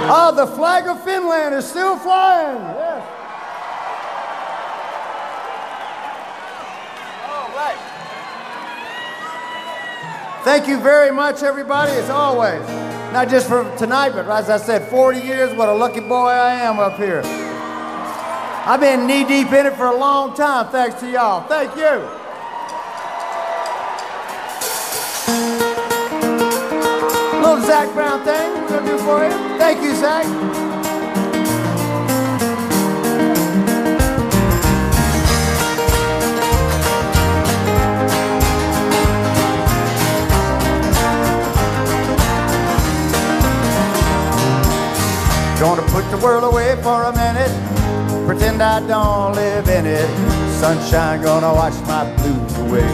Oh, the flag of Finland is still flying. Yes. All right. Thank you very much, everybody, as always. Not just for tonight, but as I said, 40 years, what a lucky boy I am up here. I've been knee-deep in it for a long time, thanks to y'all. Thank you. Little Zac Brown thing we're gonna do for you. Thank you, Zac. Gonna put the world away for a minute, pretend I don't live in it. Sunshine gonna wash my blues away.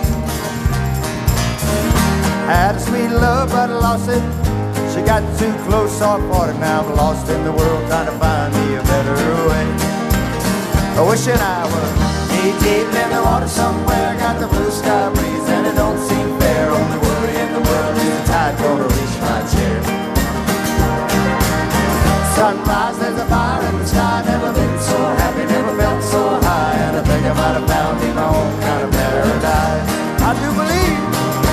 Had a sweet love, but I lost it. She got too close, so I fought it. Now I'm lost in the world, trying to find me a better way. Wishing I was knee-deep in the water somewhere. Got the blue sky breeze, and it don't seem fair. Only worry in the world is the tide gonna reach my chair. Sunrise, there's a fire in the sky. Never been so happy, never felt so high. And I think I might have found me my own kind of paradise. I do believe.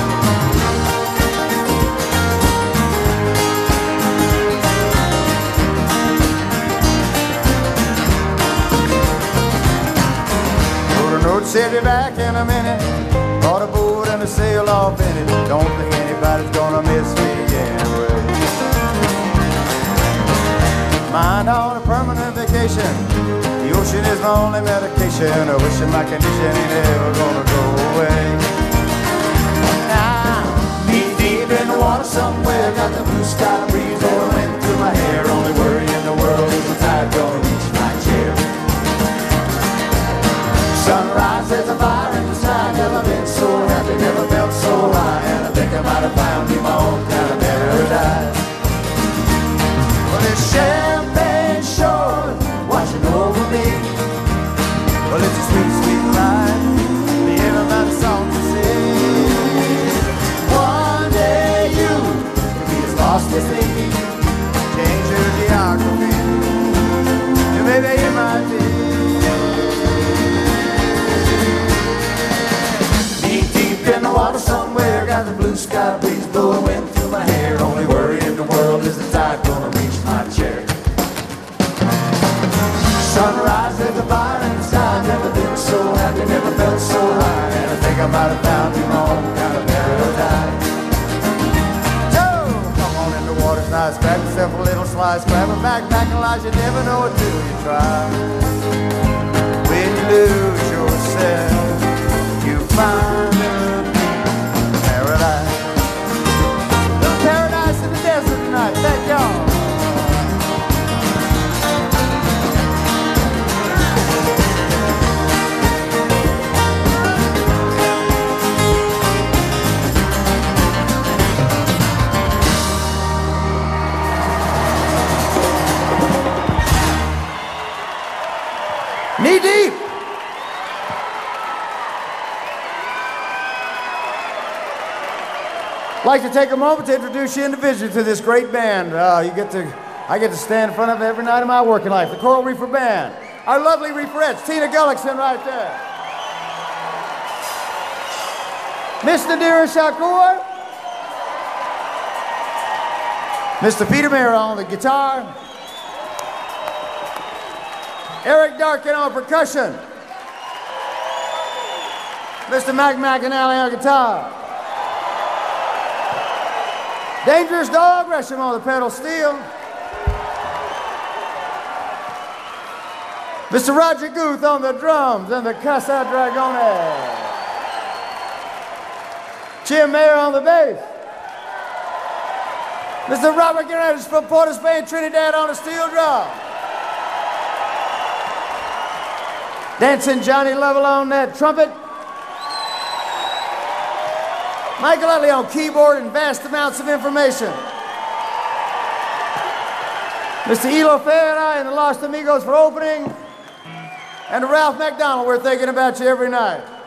Said be back in a minute. Bought a boat and a sail off in it. Don't think anybody's gonna miss me anyway. Mind on a permanent vacation. The ocean is my only medication. I wishing my condition ain't ever gonna go away. Now, knee deep in the water somewhere. Got the blue sky breeze blowing through my hair. Only worry in the world is the tide gonna reach my chair. Sunrise, there's a fire in the sky. Never been so happy, never felt so high. And I think I might have found me my own kind of paradise. Well, this champagne shore washing over me. Well, it's a sweet, sweet life. The everybody song to sing. One day you will be as lost as me. Change your geography. And maybe you might be. In the water somewhere, got the blue sky breeze blowing wind through my hair. Only worry in the world is the tide gonna reach my chair. Sunrise, there's a fire in the sky. Never been so happy, never felt so high. And I think I might have found me my own kind of paradise. So, come on in the water's nice. Grab yourself a little slice. Grab a backpack and lies. You never know it till you try. When you lose yourself, you find paradise in the desert tonight. Thank y'all. Knee deep. I'd like to take a moment to introduce you individually to this great band. I get to stand in front of every night of my working life. The Coral Reefer Band. Our lovely Reeferettes, Tina Gullickson right there. Miss Nadira Shakur. Mr. Peter Mayer on the guitar. Eric Darkin on percussion. Mr. Mac McAnally on guitar. Dangerous Dog Gresham on the pedal steel. Mr. Roger Guth on the drums and the Casa Dragone. Jim Mayer on the bass. Mr. Robert Guerrero from Port of Spain, Trinidad on the steel drum. Dancing Johnny Lovell on that trumpet. Michael Utley on keyboard and vast amounts of information. Mr. Elo Ferreira and the Los Amigos for opening. And Ralph McDonald, we're thinking about you every night.